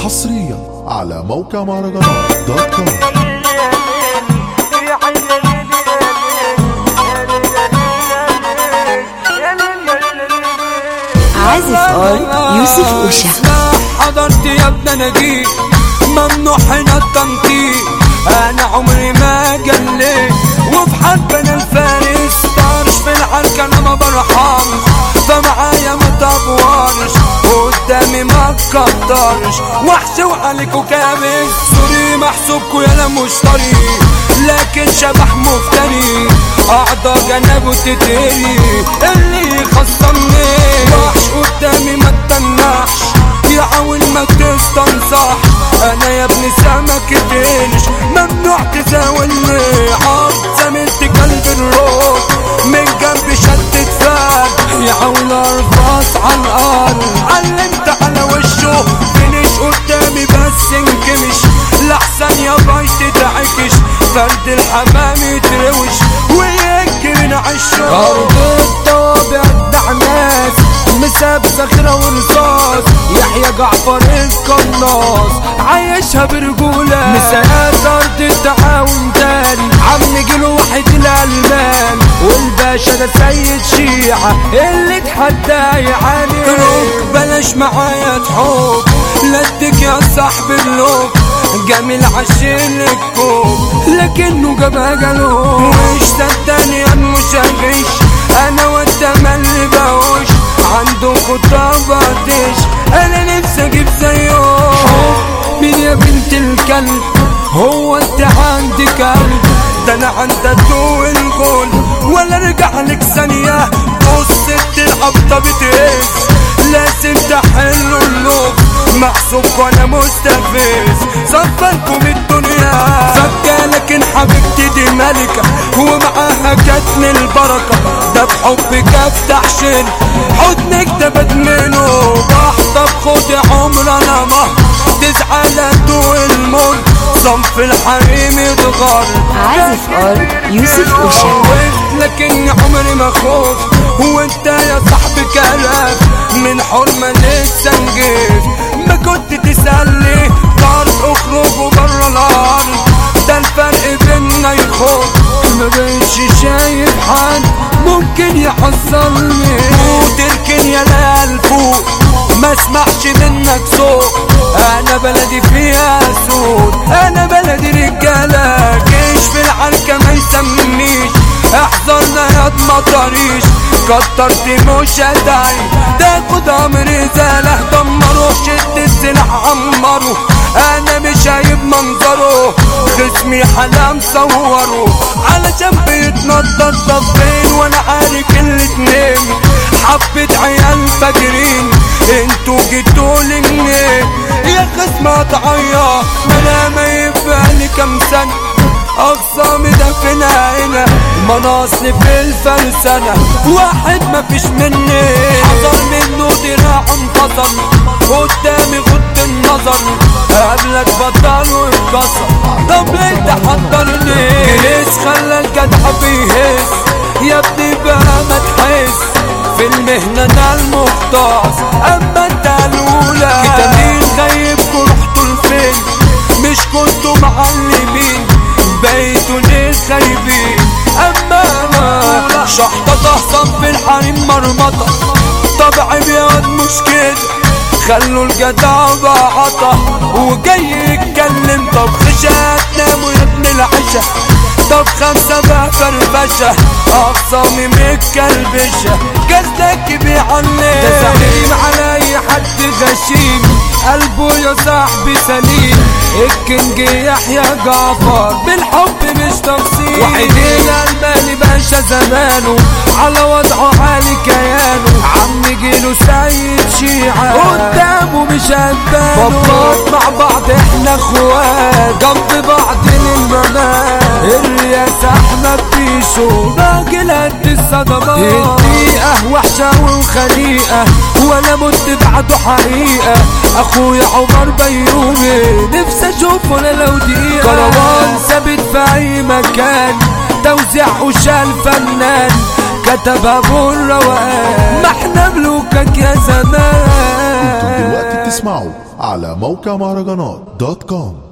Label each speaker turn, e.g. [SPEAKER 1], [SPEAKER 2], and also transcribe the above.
[SPEAKER 1] حصريا على موقع مهرجانات دوت كوم.
[SPEAKER 2] عازف يوسف أوشا.
[SPEAKER 3] حضرت يا ابن انا جيت ممنوع هنا التنطيط، انا عمري ما جليت وفي حرب انا الفارس، طارش في العركة انا ما برحمش، فمعايا ما تبورش قدامي ما تكترش، وحش وعليكوا كابس سوري محسوبكوا يالا مشتري، لكن شبح مفتري اعضى جنبه تتري، اللي يخصمني وحش قدامي ما تتنحش، يحاول ما تستنصح، انا يا ابن سمك تنش ممنوع تزاولني، عض زميلتي قلب الروح من جنب شدت فات، يحاول ارفص على الارض علمت على وشه فينش قدامي بس انكمش، لحسن يا بايش تتعكش فرد الحمام يتروش ويجري من عشه، ارض الطابع الدعماس مساب صخرة ورصاص، يحيى جعفر القناص عايشها برجولة، مساقات ارض التعاون تاني عم جيله واحد الالمان، والباشا ده سيد شيعة اللي اتحدى يعاني، روك بلاش معايا تحوك لدك يا صاحب اللوك، جميل عشان الكوب لكنه جابها جلوب، وش صدقني انا مش هغش، انا والتملي بوش عندكوا طبطش، انا نفسي اجيب زيه مين يا بنت الكلب، هو انت عندك قلب، ده انا عندك طول الجول ولا ارجع لك ثانيه، بص العبطه بتهز لازم تحلوا اللوب، محسوبكوا انا مستفز صفركم الدنيا فكه، لكن حبيبتي دي ملكه ومعاها جاتن البركه، ده بحبك افتح شن حضنك ده بدمنه، بحطب خد عمر انا ما تزعل ادوق المر، صنف الحريم يتغر.
[SPEAKER 2] عازف يوسف أوشا.
[SPEAKER 3] لكن عمري ما خوف وانت يا صاحبي كلاف من حرمة لسه نجيت، ما كنت تسألني طارت اخرجوا برا الارض، ده الفرق بينا يخوف، ما بقتش شايف حد ممكن يحصلني، وتركن يا لال فوق ما اسمعش منك صوت، انا بلدي فيها سود، انا بلدي رجالة جيش في العركة ما يسميش، احذرنا يا مطريش كترت مش هدعي، تاخد امر زاله دمروا شد السلاح عمروا، انا مش شايف منظره جسمي حلام صوروا، علشان بيتنطط طفين وانا عارف الاتنين، حبة عيال فاجرين انتوا جيتوا لمنين، يا خصم تعيط انا ما يبقالي كام سنة، اقسامي ده فينا هنا مناصني في الفلسنة، واحد ما فيش مني حذر منه دراع انتصر، قدامي غض النظر قبلك بطل واتكسر، طب ليه تحضرني جلس خلى الجدع بيهز، يا ابني بقى ما تحس في المهنة انا المختص، اما انت الاولى كتابين غيبكوا رحتوا لفين، مش كنتوا معلمين بقيتوا ليه خايبين، اما انا شحطة تحصن في الحريم مرمطة، طبعي بيض مش كده خلوا الجدع بعطة، وجاي يتكلم طب خشات ناموا يا ابن العشا، طب خمسة بقى فرفشة اقصامي متكلبشة، جلدك بيعلم ده زعيم على اي حد غشيم، قلبه يا صاحبي سليم، الكنج يحيى جعفر بالحب مش تفصيل، وحيدين المالي باشا زمانه على وضعه عالي كيانه، عم جيله سيد شيعة قدامه مش هتبانه، بطلات مع بعض احنا اخوات جنب بعض للممات، الرياسة احمد بيشو راجل قد الصدمات، الدقيقة وحشة وخليقة ولا مت بعده حقيقة، اخويا عمر بيومي نفسي اشوفه انا لو دقيقة، كروان ثابت في اي مكان توزيع وشال فنان، كتب ابو الروقان، ما احنا ملوكك يا زمان.
[SPEAKER 1] انتم دلوقتي بتسمعوا على موقع مهرجانات .com.